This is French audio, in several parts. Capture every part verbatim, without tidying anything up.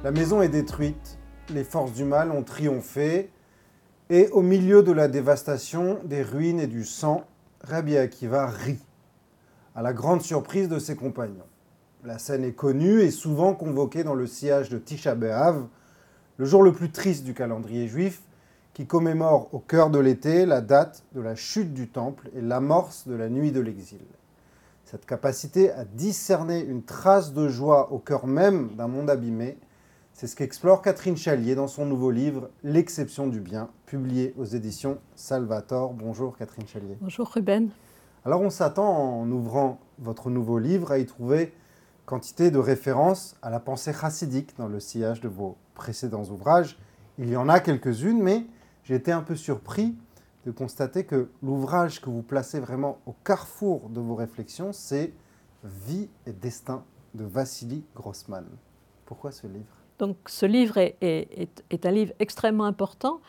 La maison est détruite, les forces du mal ont triomphé, et au milieu de la dévastation, des ruines et du sang, Rabbi Akiva rit, à la grande surprise de ses compagnons. La scène est connue et souvent convoquée dans le sillage de Tisha B'Av, le jour le plus triste du calendrier juif, qui commémore au cœur de l'été la date de la chute du temple et l'amorce de la nuit de l'exil. Cette capacité à discerner une trace de joie au cœur même d'un monde abîmé, c'est ce qu'explore Catherine Chalier dans son nouveau livre « L'exception du bien », publié aux éditions Salvator. Bonjour Catherine Chalier. Bonjour Ruben. Alors on s'attend en ouvrant votre nouveau livre à y trouver quantité de références à la pensée chassidique dans le sillage de vos précédents ouvrages. Il y en a quelques-unes, mais j'ai été un peu surpris de constater que l'ouvrage que vous placez vraiment au carrefour de vos réflexions, c'est « Vie et destin » de Vassili Grossman. Pourquoi ce livre ? Donc ce livre est, est, est un livre extrêmement important,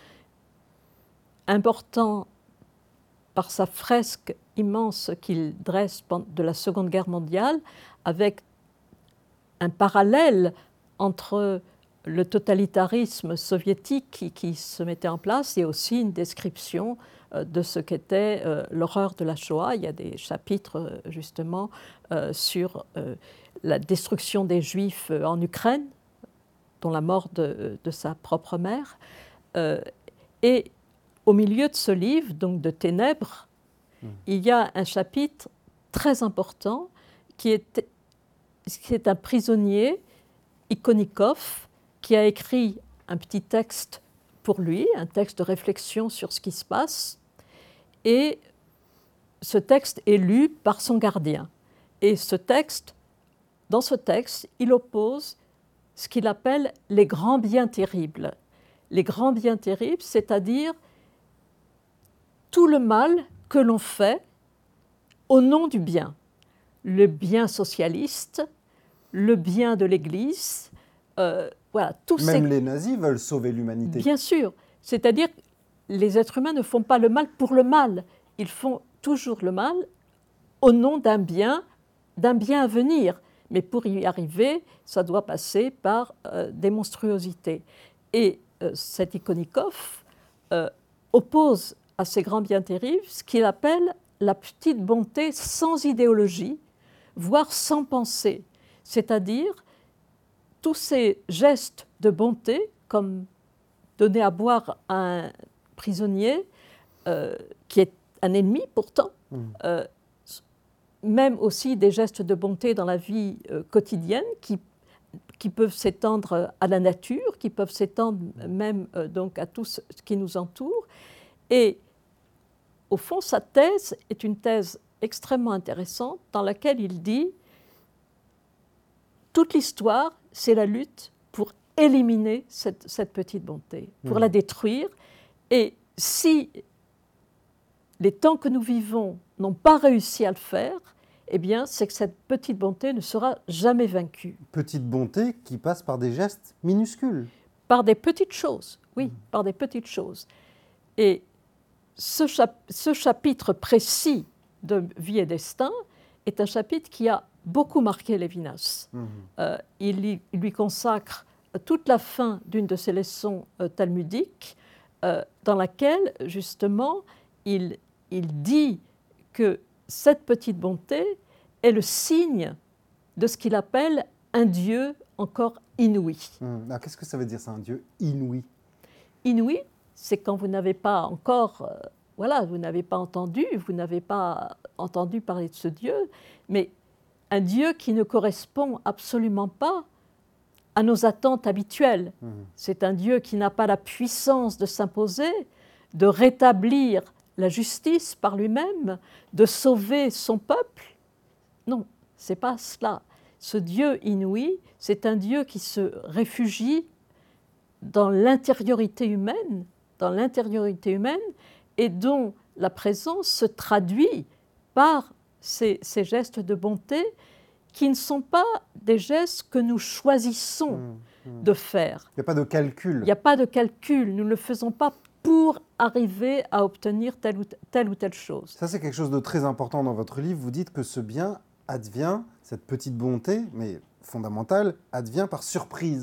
important par sa fresque immense qu'il dresse de la Seconde Guerre mondiale, avec un parallèle entre le totalitarisme soviétique qui, qui se mettait en place et aussi une description euh, de ce qu'était euh, l'horreur de la Shoah. Il y a des chapitres euh, justement euh, sur euh, la destruction des Juifs en Ukraine, dont la mort de, de sa propre mère. Euh, et au milieu de ce livre, donc de Ténèbres, mmh. il y a un chapitre très important qui est, qui est un prisonnier, Ikonikov, qui a écrit un petit texte pour lui, un texte de réflexion sur ce qui se passe. Et ce texte est lu par son gardien. Et ce texte, dans ce texte, il oppose ce qu'il appelle les grands biens terribles. Les grands biens terribles, c'est-à-dire tout le mal que l'on fait au nom du bien. Le bien socialiste, le bien de l'Église, euh, voilà, tous Même ces... les nazis veulent sauver l'humanité. Bien sûr, c'est-à-dire que les êtres humains ne font pas le mal pour le mal, ils font toujours le mal au nom d'un bien, d'un bien à venir. Mais pour y arriver, ça doit passer par euh, des monstruosités. Et euh, cet Ikonikov euh, oppose à ces grands biens terribles ce qu'il appelle la petite bonté sans idéologie, voire sans pensée. C'est-à-dire tous ces gestes de bonté, comme donner à boire à un prisonnier, euh, qui est un ennemi pourtant, mmh. euh, même aussi des gestes de bonté dans la vie euh, quotidienne qui, qui peuvent s'étendre à la nature, qui peuvent s'étendre même euh, donc à tout ce qui nous entoure. Et au fond, sa thèse est une thèse extrêmement intéressante dans laquelle il dit toute l'histoire, c'est la lutte pour éliminer cette, cette petite bonté, pour mmh. la détruire. Et si les temps que nous vivons n'ont pas réussi à le faire, eh bien, c'est que cette petite bonté ne sera jamais vaincue. Petite bonté qui passe par des gestes minuscules. Par des petites choses, oui, mmh. par des petites choses. Et ce, chap- ce chapitre précis de Vie et destin est un chapitre qui a beaucoup marqué Lévinas. Mmh. Euh, il, y, il lui consacre toute la fin d'une de ses leçons euh, talmudiques, euh, dans laquelle, justement, il, il dit que cette petite bonté est le signe de ce qu'il appelle un Dieu encore inouï. Mmh. Alors, qu'est-ce que ça veut dire, ça, un Dieu inouï ? Inouï, c'est quand vous n'avez pas encore, euh, voilà, vous n'avez pas entendu, vous n'avez pas entendu parler de ce Dieu, mais un Dieu qui ne correspond absolument pas à nos attentes habituelles. Mmh. C'est un Dieu qui n'a pas la puissance de s'imposer, de rétablir la justice par lui-même, de sauver son peuple. Non, ce n'est pas cela. Ce Dieu inouï, c'est un Dieu qui se réfugie dans l'intériorité humaine, dans l'intériorité humaine, et dont la présence se traduit par ces, ces gestes de bonté qui ne sont pas des gestes que nous choisissons mmh, mmh. de faire. Il n'y a pas de calcul. Il n'y a pas de calcul. Nous ne le faisons pas pour arriver à obtenir telle ou, telle ou telle chose. Ça, c'est quelque chose de très important dans votre livre. Vous dites que ce bien advient, cette petite bonté, mais fondamentale, advient par surprise.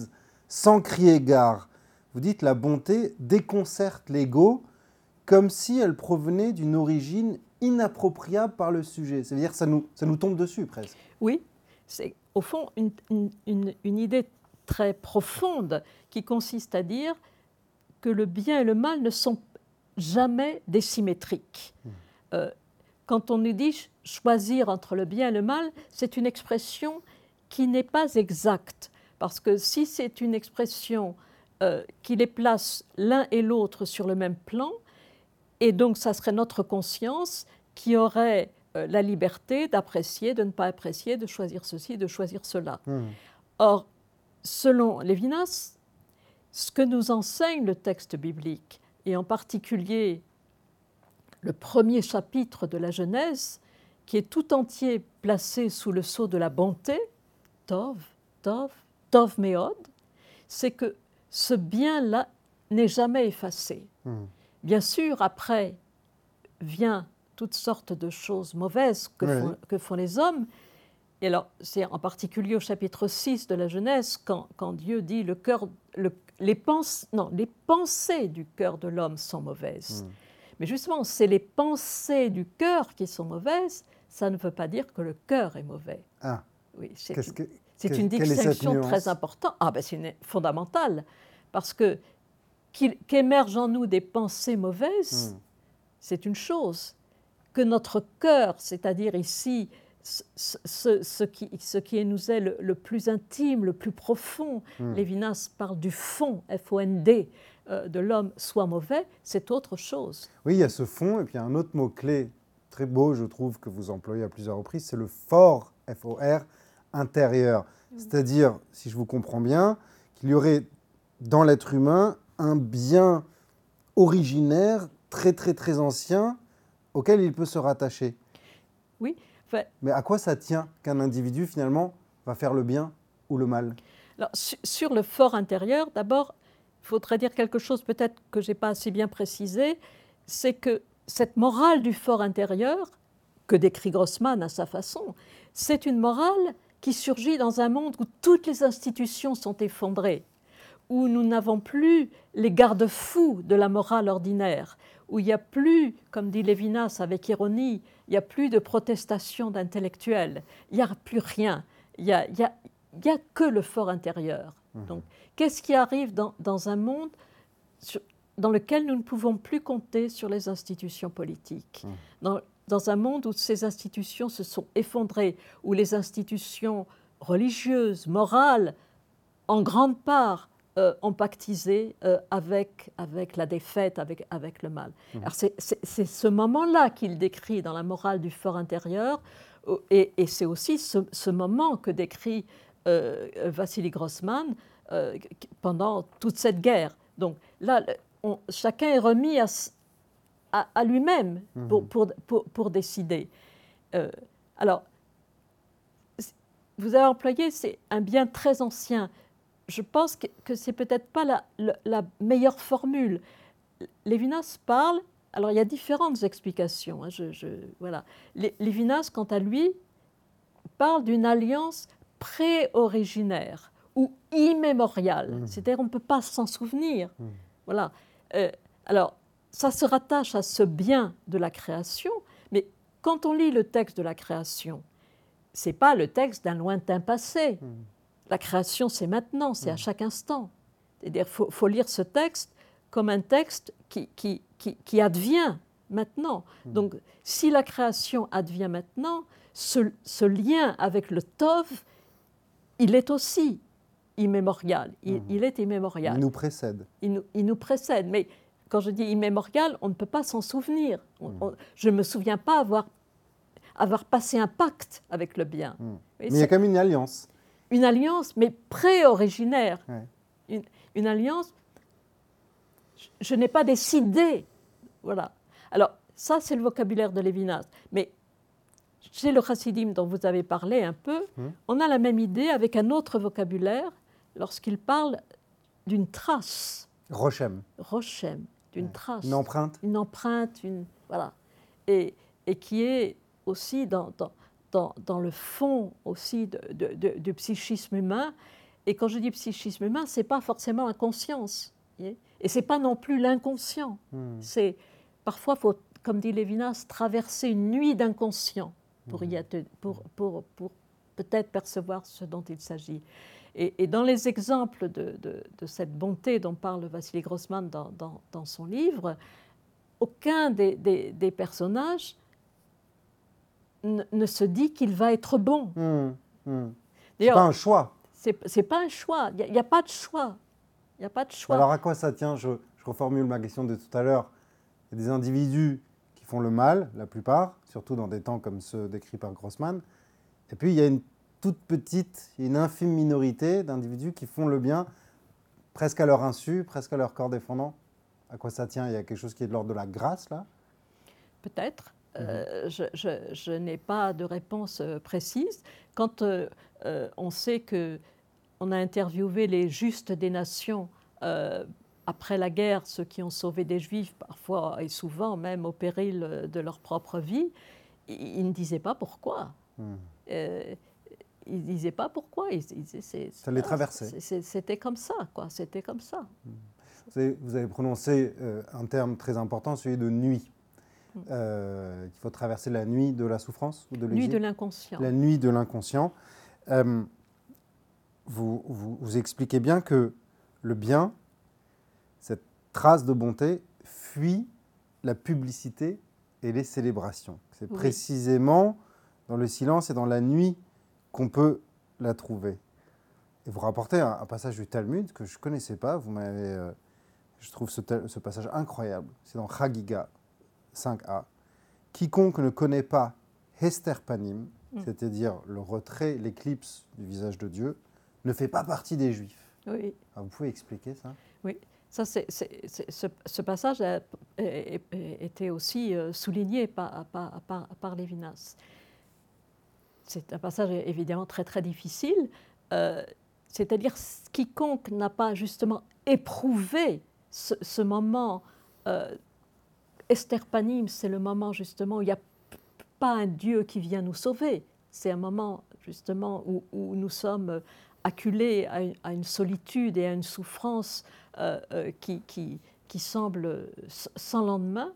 sans crier gare. Vous dites la bonté déconcerte l'ego comme si elle provenait d'une origine inappropriable par le sujet. C'est-à-dire que ça nous, ça nous tombe dessus presque. Oui, c'est au fond une, une, une, une idée très profonde qui consiste à dire que le bien et le mal ne sont jamais désymétriques. Mmh. Euh, quand on nous dit choisir entre le bien et le mal, c'est une expression qui n'est pas exacte. Parce que si c'est une expression euh, qui les place l'un et l'autre sur le même plan, et donc ça serait notre conscience qui aurait euh, la liberté d'apprécier, de ne pas apprécier, de choisir ceci, de choisir cela. Mmh. Or, selon Lévinas, ce que nous enseigne le texte biblique, et en particulier le premier chapitre de la Genèse, qui est tout entier placé sous le sceau de la bonté, Tov, Tov, Tov Méod, c'est que ce bien-là n'est jamais effacé. Mmh. Bien sûr, après vient toutes sortes de choses mauvaises que, oui. font, que font les hommes. Et alors, c'est en particulier au chapitre six de la Genèse, quand, quand Dieu dit le cœur, le, les, pens, non, les pensées du cœur de l'homme sont mauvaises. Mmh. Mais justement, c'est les pensées du cœur qui sont mauvaises, ça ne veut pas dire que le cœur est mauvais. Ah. Oui, c'est Qu'est-ce que, c'est une distinction très importante. Ah, ben c'est une, fondamentale, parce que qu'il, qu'émergent en nous des pensées mauvaises, mmh. c'est une chose. Que notre cœur, c'est-à-dire ici, ce, ce, ce, qui, ce qui nous est le, le plus intime, le plus profond, mmh. Lévinas parle du fond, F O N D, euh, de l'homme, soit mauvais, c'est autre chose. Oui, il y a ce fond, et puis un autre mot-clé très beau, je trouve, que vous employez à plusieurs reprises, c'est le fort, F O R, intérieur. Mmh. C'est-à-dire, si je vous comprends bien, qu'il y aurait dans l'être humain un bien originaire, très très très ancien, auquel il peut se rattacher. Oui. Enfin, mais à quoi ça tient qu'un individu, finalement, va faire le bien ou le mal? Alors, su- sur le fort intérieur, d'abord, il faudrait dire quelque chose peut-être que je n'ai pas assez bien précisé, c'est que cette morale du fort intérieur, que décrit Grossman à sa façon, c'est une morale qui surgit dans un monde où toutes les institutions sont effondrées, où nous n'avons plus les garde-fous de la morale ordinaire, où il n'y a plus, comme dit Lévinas avec ironie, il n'y a plus de protestation d'intellectuels, il n'y a plus rien, il n'y a, il y a, il y a que le fort intérieur. Mmh. Donc, qu'est-ce qui arrive dans, dans un monde sur, dans lequel nous ne pouvons plus compter sur les institutions politiques, mmh. dans, dans un monde où ces institutions se sont effondrées, où les institutions religieuses, morales, en grande part, Euh, ont pactisé euh, avec, avec la défaite, avec, avec le mal. Mmh. Alors c'est, c'est, c'est ce moment-là qu'il décrit dans la morale du fort intérieur, euh, et, et c'est aussi ce, ce moment que décrit euh, Vassili Grossman euh, pendant toute cette guerre. Donc là, on, chacun est remis à, à, à lui-même mmh. pour, pour, pour, pour décider. Euh, alors, vous avez employé, c'est un bien très ancien. Je pense que, que ce n'est peut-être pas la, la, la meilleure formule. Lévinas parle, alors il y a différentes explications. Hein, je, je, voilà. Lévinas, quant à lui, parle d'une alliance pré-originaire ou immémoriale. Mmh. C'est-à-dire qu'on ne peut pas s'en souvenir. Mmh. Voilà. Euh, alors, ça se rattache à ce bien de la création, mais quand on lit le texte de la création, ce n'est pas le texte d'un lointain passé. Mmh. La création, c'est maintenant, c'est mmh. à chaque instant. C'est-à-dire qu'il faut, faut lire ce texte comme un texte qui, qui, qui, qui advient maintenant. Mmh. Donc, si la création advient maintenant, ce, ce lien avec le Tov, il est aussi immémorial. Il, mmh. il est immémorial. Il nous précède. Il nous, il nous précède. Mais quand je dis immémorial, on ne peut pas s'en souvenir. On, mmh. on, je ne me souviens pas avoir, avoir passé un pacte avec le bien. Mmh. Mais il y a quand même une alliance. Une alliance, mais pré-originaire. Ouais. Une, une alliance, je, je n'ai pas décidé. Voilà. Alors, ça, c'est le vocabulaire de Lévinas. Mais chez le chassidim dont vous avez parlé un peu, hum. on a la même idée avec un autre vocabulaire lorsqu'il parle d'une trace. Rochem. Rochem, d'une ouais. trace. Une empreinte. Une empreinte, une, voilà. Et, et qui est aussi dans... dans Dans, dans le fond aussi de, de, de, du psychisme humain, Et quand je dis psychisme humain, ce n'est pas forcément la conscience. Et ce n'est pas non plus l'inconscient. Mmh. C'est, parfois, il faut, comme dit Lévinas, traverser une nuit d'inconscient pour, y être, pour, pour, pour peut-être percevoir ce dont il s'agit. Et, et dans les exemples de, de, de cette bonté dont parle Vassili Grossman dans, dans, dans son livre, aucun des, des, des personnages ne, ne se dit qu'il va être bon. Mmh, mmh. C'est pas un choix. C'est pas un choix. Il n'y a, a pas de choix. Il n'y a pas de choix. Alors à quoi ça tient? je, je reformule ma question de tout à l'heure. Il y a des individus qui font le mal, la plupart, surtout dans des temps comme ceux décrits par Grossman. Et puis il y a une toute petite, une infime minorité d'individus qui font le bien presque à leur insu, presque à leur corps défendant. À quoi ça tient? Il y a quelque chose qui est de l'ordre de la grâce, là? Peut-être. Mmh. Euh, je, je, je n'ai pas de réponse précise. Quand euh, euh, on sait qu'on a interviewé les justes des nations euh, après la guerre, ceux qui ont sauvé des Juifs, parfois et souvent même au péril de leur propre vie, ils, ils ne disaient pas pourquoi. Mmh. Euh, ils ne disaient pas pourquoi. Ils, ils disaient, c'est, ça les traversait. C'était comme ça, quoi. C'était comme ça. Mmh. Vous avez, vous avez prononcé euh, un terme très important, celui de nuit. Euh, il faut traverser la nuit de la souffrance ou de l'exil. Nuit de l'inconscient. La nuit de l'inconscient. Euh, vous, vous, vous expliquez bien que le bien, cette trace de bonté, fuit la publicité et les célébrations. C'est oui. précisément dans le silence et dans la nuit qu'on peut la trouver. Et vous rapportez un, un passage du Talmud que je ne connaissais pas. Vous m'avez, euh, je trouve ce, ce passage incroyable. C'est dans Chagiga cinq a. Quiconque ne connaît pas Hester Panim, mm. c'est-à-dire le retrait, l'éclipse du visage de Dieu, ne fait pas partie des Juifs. Oui. Alors vous pouvez expliquer ça? Oui. Ça, c'est, c'est, c'est, ce, ce passage a, a, a été aussi souligné par, par, par, par Lévinas. C'est un passage évidemment très très difficile. Euh, c'est-à-dire quiconque n'a pas justement éprouvé ce, ce moment. Euh, Hester Panim, c'est le moment justement où il n'y a p- pas un Dieu qui vient nous sauver. C'est un moment justement où, où nous sommes acculés à une, à une solitude et à une souffrance euh, euh, qui, qui, qui semble sans lendemain.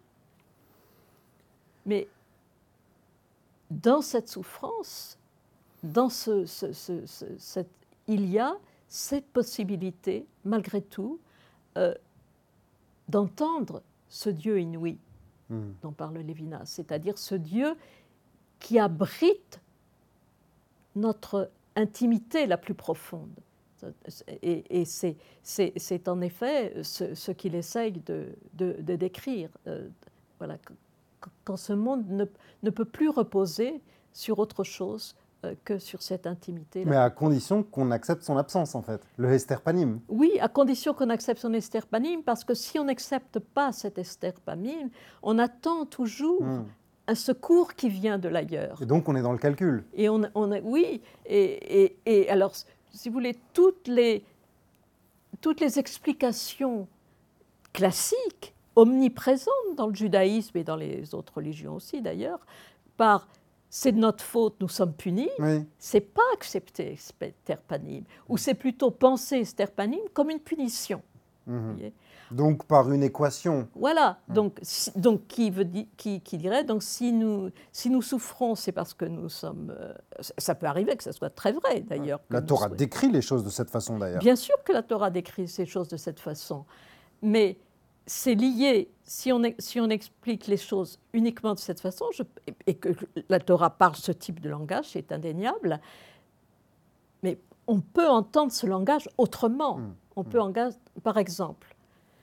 Mais dans cette souffrance, dans ce, ce, ce, ce, cette, il y a cette possibilité, malgré tout, euh, d'entendre ce Dieu inouï mmh. dont parle Lévinas, c'est-à-dire ce Dieu qui abrite notre intimité la plus profonde. Et, et c'est, c'est, c'est en effet ce, ce qu'il essaye de, de, de décrire. Euh, voilà, quand ce monde ne, ne peut plus reposer sur autre chose euh, que sur cette intimité. Mais à condition qu'on accepte son absence, en fait, le Hester Panim. Oui, à condition qu'on accepte son Hester Panim, parce que si on n'accepte pas cet Hester Panim, on attend toujours mmh. un secours qui vient de l'ailleurs. Et donc on est dans le calcul. Et on, on est, oui, et, et, et alors, si vous voulez, toutes les, toutes les explications classiques, omniprésentes dans le judaïsme et dans les autres religions aussi d'ailleurs, par c'est de notre faute, nous sommes punis, oui. c'est pas accepter Hester Panim, ou c'est plutôt penser Hester Panim comme une punition. Mmh. Donc par une équation. Voilà, mmh. donc, si, donc qui, veut di- qui, qui dirait, donc si nous, si nous souffrons, c'est parce que nous sommes... Euh, ça peut arriver que ça soit très vrai d'ailleurs. La Torah soyons... décrit les choses de cette façon d'ailleurs. Bien sûr que la Torah décrit ces choses de cette façon, mais c'est lié, si on, si on explique les choses uniquement de cette façon, je, et que la Torah parle ce type de langage, c'est indéniable, mais on peut entendre ce langage autrement. Mmh. On peut engager, par exemple,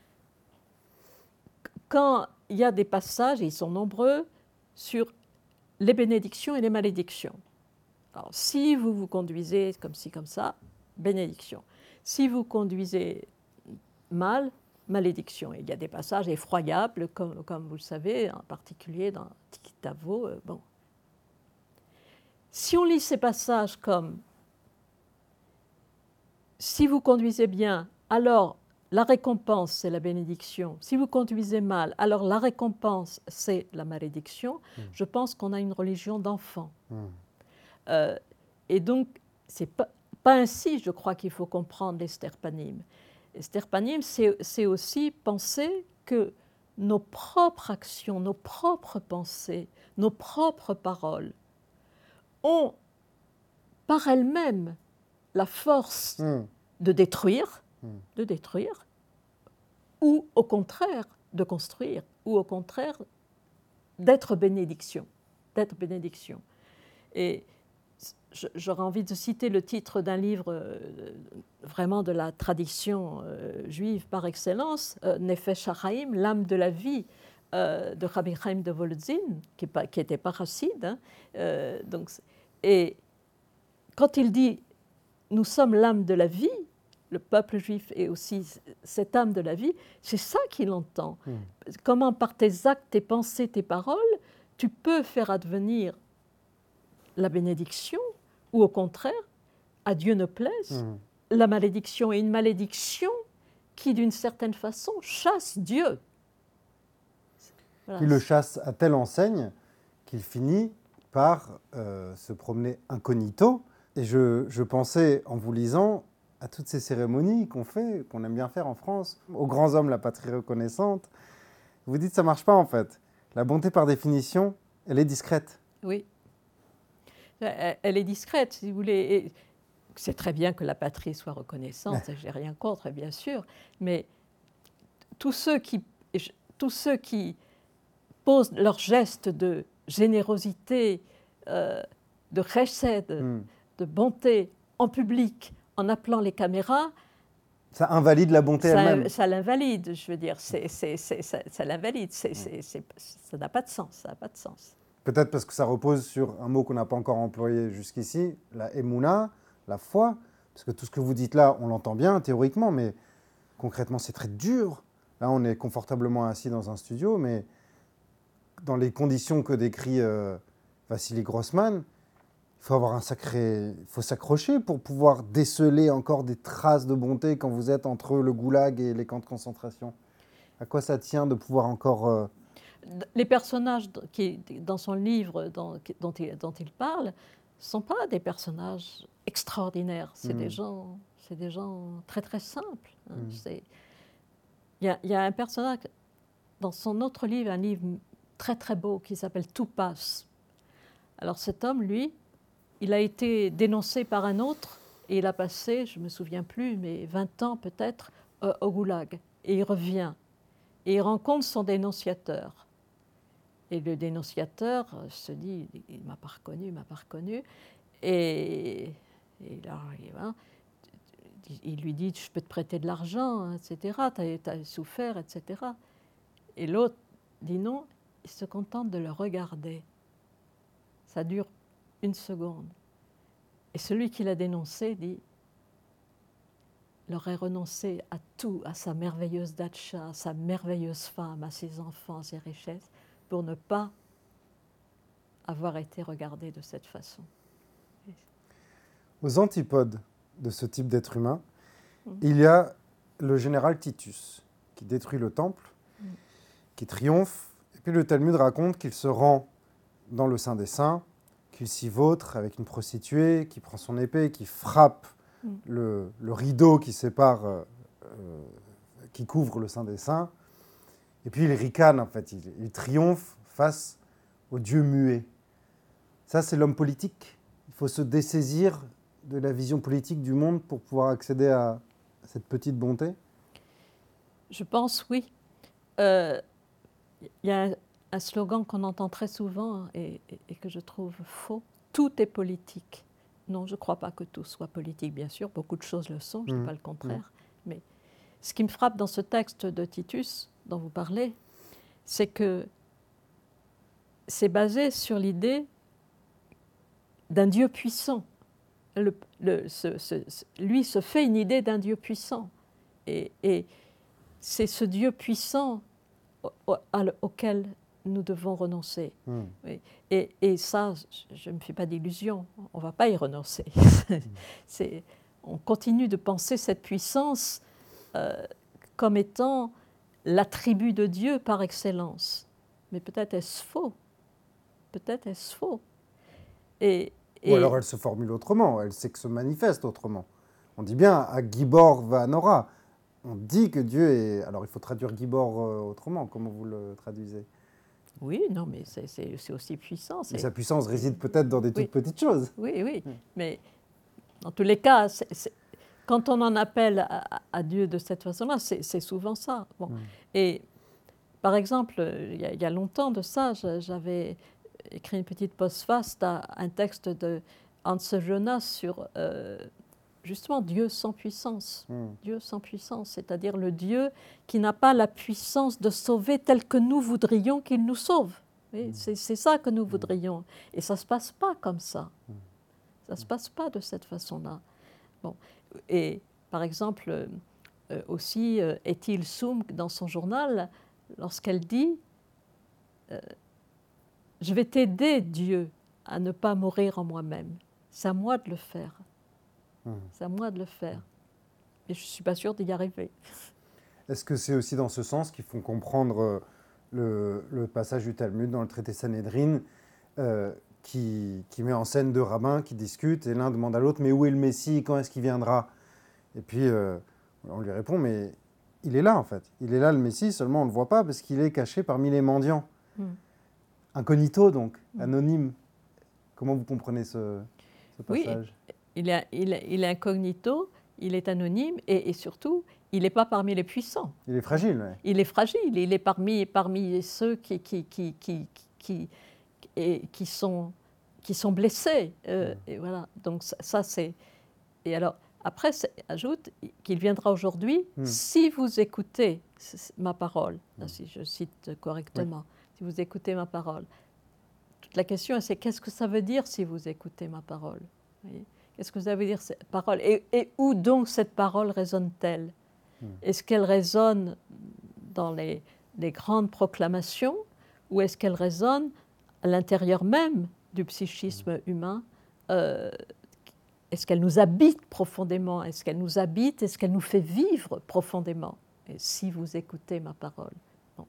quand il y a des passages, et ils sont nombreux, sur les bénédictions et les malédictions. Alors, si vous vous conduisez comme ci, comme ça, bénédiction. Si vous conduisez mal, malédiction. Et il y a des passages effroyables, comme, comme vous le savez, en particulier dans Tikitavo. Euh, bon. Si on lit ces passages comme « si vous conduisez bien, alors la récompense, c'est la bénédiction. Si vous conduisez mal, alors la récompense, c'est la malédiction. Mmh. » Je pense qu'on a une religion d'enfant. Mmh. Euh, et donc, c'est pas, pas ainsi, je crois qu'il faut comprendre l'Esther Panim. Esther Panim, c'est aussi penser que nos propres actions, nos propres pensées, nos propres paroles ont par elles-mêmes la force mmh. de détruire, mmh. de détruire, ou au contraire de construire, ou au contraire d'être bénédiction, d'être bénédiction. Et j'aurais envie de citer le titre d'un livre euh, vraiment de la tradition euh, juive par excellence, euh, Nefesh HaChaim, l'âme de la vie, euh, de Rabbi Chaim de Volodzin, qui n'était pas chassid. Hein, euh, donc, et quand il dit « nous sommes l'âme de la vie », le peuple juif est aussi cette âme de la vie, c'est ça qu'il entend. Mmh. Comment par tes actes, tes pensées, tes paroles, tu peux faire advenir la bénédiction, ou au contraire, à Dieu ne plaise, mmh. la malédiction est une malédiction qui, d'une certaine façon, chasse Dieu. Voilà. Il le chasse à telle enseigne qu'il finit par euh, se promener incognito. Et je, je pensais, en vous lisant, à toutes ces cérémonies qu'on fait, qu'on aime bien faire en France, aux grands hommes, la patrie reconnaissante. Vous dites que ça ne marche pas, en fait. La bonté, par définition, elle est discrète. Oui. Elle est discrète, si vous voulez. C'est très bien que la patrie soit reconnaissante, je n'ai rien contre, bien sûr, mais tous ceux qui, tous ceux qui posent leurs gestes de générosité, euh, de chesed, mm. de bonté en public, en appelant les caméras, ça invalide la bonté elle-même. Ça l'invalide, je veux dire, c'est, c'est, c'est, ça, ça l'invalide, c'est, c'est, c'est, ça n'a pas de sens, ça n'a pas de sens. Peut-être parce que ça repose sur un mot qu'on n'a pas encore employé jusqu'ici, la émouna, la foi, parce que tout ce que vous dites là, on l'entend bien théoriquement, mais concrètement, c'est très dur. Là, on est confortablement assis dans un studio, mais dans les conditions que décrit euh, Vassili Grossman, il faut avoir un sacré, il faut s'accrocher pour pouvoir déceler encore des traces de bonté quand vous êtes entre le goulag et les camps de concentration. À quoi ça tient de pouvoir encore... Euh... Les personnages qui, dans son livre dont, dont, il, dont il parle ne sont pas des personnages extraordinaires. C'est mmh. des gens, c'est des gens très très simples. Hein. Mmh. Il y a, il y a un personnage dans son autre livre, un livre très très beau qui s'appelle Tout passe. Alors cet homme, lui, il a été dénoncé par un autre et il a passé, je ne me souviens plus, mais vingt ans peut-être, euh, au goulag. Et il revient et il rencontre son dénonciateur. Et le dénonciateur se dit, il ne m'a pas reconnu, il ne m'a pas reconnu. Et, et là, il, hein, il lui dit, je peux te prêter de l'argent, et cetera. Tu as, as souffert, et cetera. Et l'autre dit non, il se contente de le regarder. Ça dure une seconde. Et celui qui l'a dénoncé dit, il aurait renoncé à tout, à sa merveilleuse datcha, à sa merveilleuse femme, à ses enfants, à ses richesses, pour ne pas avoir été regardé de cette façon. Aux antipodes de ce type d'être humain, mmh. il y a le général Titus, qui détruit le temple, mmh. qui triomphe, et puis le Talmud raconte qu'il se rend dans le Saint des Saints, qu'il s'y vautre avec une prostituée, qui prend son épée, qui frappe mmh. le, le rideau qui sépare, euh, euh, qui couvre le Saint des Saints, et puis il ricane, en fait, il, il triomphe face au Dieu muet. Ça, c'est l'homme politique. Il faut se dessaisir de la vision politique du monde pour pouvoir accéder à cette petite bonté. Je pense, oui. Euh, y a un, un slogan qu'on entend très souvent et, et, et que je trouve faux. Tout est politique. Non, je ne crois pas que tout soit politique, bien sûr. Beaucoup de choses le sont, je ne dis mmh. pas le contraire. Mmh. Mais ce qui me frappe dans ce texte de Titus, dont vous parlez, c'est que c'est basé sur l'idée d'un Dieu puissant. Le, le, ce, ce, lui se fait une idée d'un Dieu puissant. Et, et c'est ce Dieu puissant au, au, auquel nous devons renoncer. Mmh. Et, et ça, je ne me fais pas d'illusions, on ne va pas y renoncer. mmh. c'est, on continue de penser cette puissance euh, comme étant l'attribut de Dieu par excellence. Mais peut-être est-ce faux. Peut-être est-ce faux. Et, Ou alors elle se formule autrement, elle sait que se manifeste autrement. On dit bien à Gibor Vanora. On dit que Dieu est... Alors il faut traduire Gibor euh, autrement, comment vous le traduisez? Oui, non, mais c'est aussi puissant. Mais sa puissance réside peut-être dans des toutes oui. petites choses. Oui, oui, mm. mais dans tous les cas, c est, c est, quand on en appelle à, à Dieu de cette façon-là, c'est souvent ça. Bon. Mm. Et par exemple, il y, a, il y a longtemps de ça, j'avais écrit une petite postface à un texte de Hans Jonas sur euh, justement Dieu sans puissance. Mm. Dieu sans puissance, c'est-à-dire le Dieu qui n'a pas la puissance de sauver tel que nous voudrions qu'il nous sauve. Mm. C'est ça que nous voudrions. Et ça ne se passe pas comme ça. Mm. Ça ne se passe pas de cette façon-là. Bon. Et par exemple, euh, aussi, euh, Ethel Soum, dans son journal, lorsqu'elle dit euh, « Je vais t'aider, Dieu, à ne pas mourir en moi-même. C'est à moi de le faire. Mmh. C'est à moi de le faire. Et je ne suis pas sûre d'y arriver. » Est-ce que c'est aussi dans ce sens qu'il faut comprendre le, le passage du Talmud dans le traité Sanhédrin euh, qui, qui met en scène deux rabbins qui discutent et l'un demande à l'autre « Mais où est le Messie? Quand est-ce qu'il viendra ?» Et puis euh, on lui répond « Mais il est là en fait. Il est là le Messie, seulement on ne le voit pas parce qu'il est caché parmi les mendiants. Mm. » Incognito donc, mm. anonyme. Comment vous comprenez ce, ce passage? Oui, il est, il, est, il est incognito, il est anonyme et, et surtout, il n'est pas parmi les puissants. Il est fragile, ouais. Il est fragile, il est parmi, parmi ceux qui, qui, qui, qui, qui, et, qui, sont, qui sont blessés. Euh, mm. Et voilà, donc ça, ça c'est... Et alors, après, ajoute qu'il viendra aujourd'hui mm. si vous écoutez ma parole, mm. si je cite correctement, oui. si vous écoutez ma parole. Toute la question, c'est qu'est-ce que ça veut dire si vous écoutez ma parole? Qu'est-ce que ça veut dire cette parole? Et, et où donc cette parole résonne-t-elle? mm. Est-ce qu'elle résonne dans les, les grandes proclamations ou est-ce qu'elle résonne à l'intérieur même du psychisme mm. humain? euh, Est-ce qu'elle nous habite profondément? Est-ce qu'elle nous habite? Est-ce qu'elle nous fait vivre profondément? Et si vous écoutez ma parole. Bon.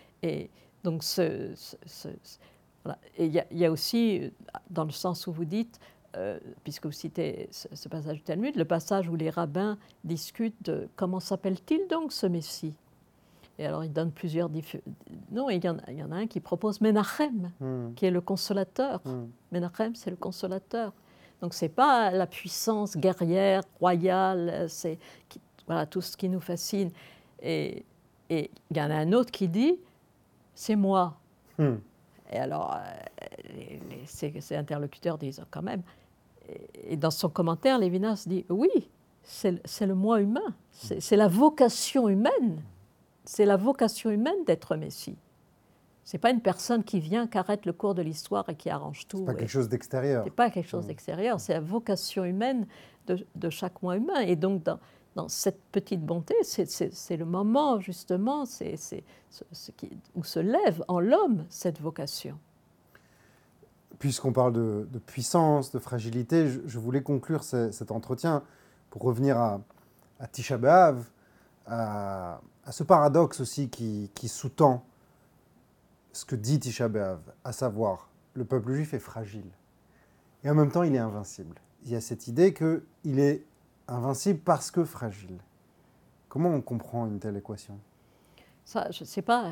Et donc, ce, ce, ce, voilà. Et il y, y a aussi, dans le sens où vous dites, euh, puisque vous citez ce, ce passage du Talmud, le passage où les rabbins discutent de comment s'appelle-t-il donc ce Messie? Et alors, ils donnent plusieurs... Non, il y, en a, il y en a un qui propose Menachem, mm. qui est le consolateur. Mm. Menachem, c'est le consolateur. Donc, ce n'est pas la puissance guerrière, royale, c'est voilà, tout ce qui nous fascine. Et il y en a un autre qui dit, c'est moi. Hmm. Et alors, euh, ces interlocuteurs disent quand même. Et, et dans son commentaire, Lévinas dit, oui, c'est le moi humain, c'est la vocation humaine. C'est la vocation humaine d'être Messie. Ce n'est pas une personne qui vient, qui arrête le cours de l'histoire et qui arrange tout. Ce n'est pas quelque chose d'extérieur. Ce n'est pas quelque chose mmh. d'extérieur, c'est la vocation humaine de, de chaque moi humain. Et donc, dans, dans cette petite bonté, c'est le moment, justement, c'est ce, ce qui, où se lève en l'homme cette vocation. Puisqu'on parle de, de puissance, de fragilité, je, je voulais conclure ce, cet entretien pour revenir à, à Tisha B'Av, à, à ce paradoxe aussi qui, qui sous-tend ce que dit Tisha B'Av, à savoir, le peuple juif est fragile. Et en même temps, il est invincible. Il y a cette idée qu'il est invincible parce que fragile. Comment on comprend une telle équation? Ça, je ne sais pas.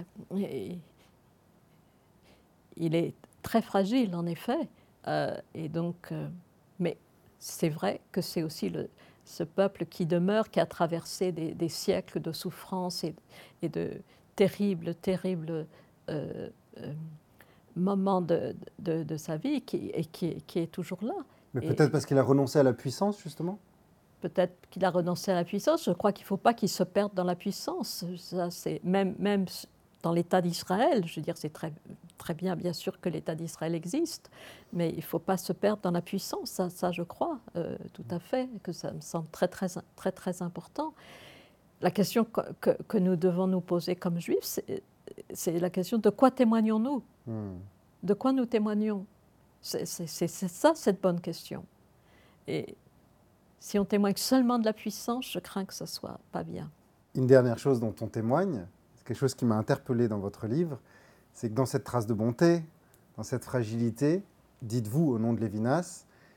Il est très fragile, en effet. Euh, et donc, euh, mais c'est vrai que c'est aussi le, ce peuple qui demeure, qui a traversé des, des siècles de souffrance et, et de terribles, terribles... Euh, euh, moment de, de, de sa vie qui, et qui, qui est toujours là. Mais peut-être parce qu'il a renoncé à la puissance, justement? Peut-être qu'il a renoncé à la puissance. Je crois qu'il ne faut pas qu'il se perde dans la puissance. Ça, même, même dans l'État d'Israël, je veux dire, c'est très, très bien, bien sûr, que l'État d'Israël existe, mais il ne faut pas se perdre dans la puissance. Ça, ça je crois, euh, tout à fait, que ça me semble très, très, très, très important. La question que, que, que nous devons nous poser comme juifs, c'est c'est la question de quoi témoignons-nous? Hmm. De quoi nous témoignons? C'est ça, cette bonne question. Et si on témoigne seulement de la puissance, je crains que ce ne soit pas bien. Une dernière chose dont on témoigne, c'est quelque chose qui m'a interpellé dans votre livre, c'est que dans cette trace de bonté, dans cette fragilité, dites-vous au nom de Lévinas,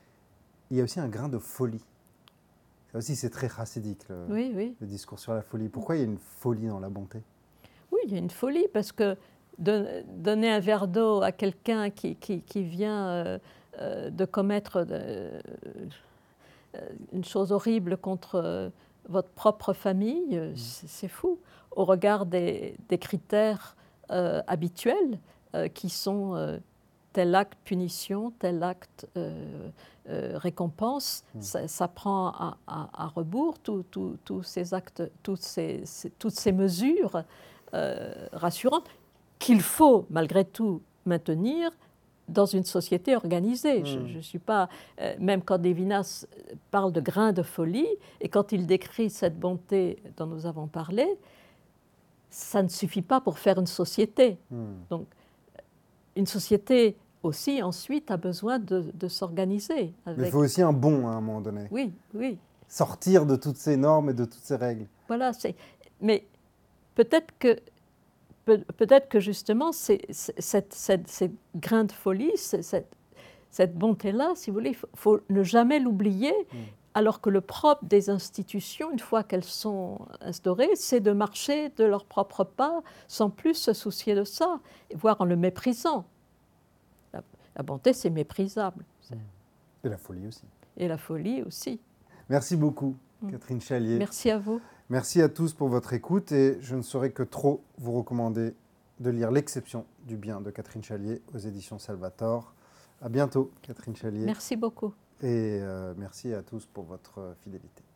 il y a aussi un grain de folie. Ça aussi, c'est très chassidique, le, Oui, oui. le discours sur la folie. Pourquoi il y a une folie dans la bonté? Oui, il y a une folie parce que don, donner un verre d'eau à quelqu'un qui, qui, qui vient euh, euh, de commettre de, euh, une chose horrible contre euh, votre propre famille, euh, c'est, c'est fou. Au regard des, des critères euh, habituels euh, qui sont euh, tel acte punition, tel acte euh, euh, récompense, mmh. ça, ça prend à, à, à rebours tous tout, tout ces actes, toutes ces, ces, toutes ces mesures euh, rassurantes qu'il faut malgré tout maintenir dans une société organisée. Mmh. Je ne suis pas... Euh, même quand Lévinas parle de grain de folie, et quand il décrit cette bonté dont nous avons parlé, ça ne suffit pas pour faire une société. Mmh. Donc, une société aussi, ensuite, a besoin de, de s'organiser. Avec... Mais il faut aussi un bon à un moment donné. Oui, oui. Sortir de toutes ces normes et de toutes ces règles. Voilà, c'est... Mais peut-être que Peut-être que justement, c'est, c'est, cette, cette, cette grain de folie, c'est, cette, cette bonté-là, si vous voulez, il faut, faut ne jamais l'oublier, mmh. alors que le propre des institutions, une fois qu'elles sont instaurées, c'est de marcher de leurs propres pas, sans plus se soucier de ça, voire en le méprisant. La, la bonté, c'est méprisable. Mmh. Et la folie aussi. Et la folie aussi. Merci beaucoup, mmh. Catherine Chalier. Merci à vous. Merci à tous pour votre écoute et je ne saurais que trop vous recommander de lire L'exception du bien de Catherine Chalier aux éditions Salvator. À bientôt, Catherine Chalier. Merci beaucoup. Et euh, merci à tous pour votre fidélité.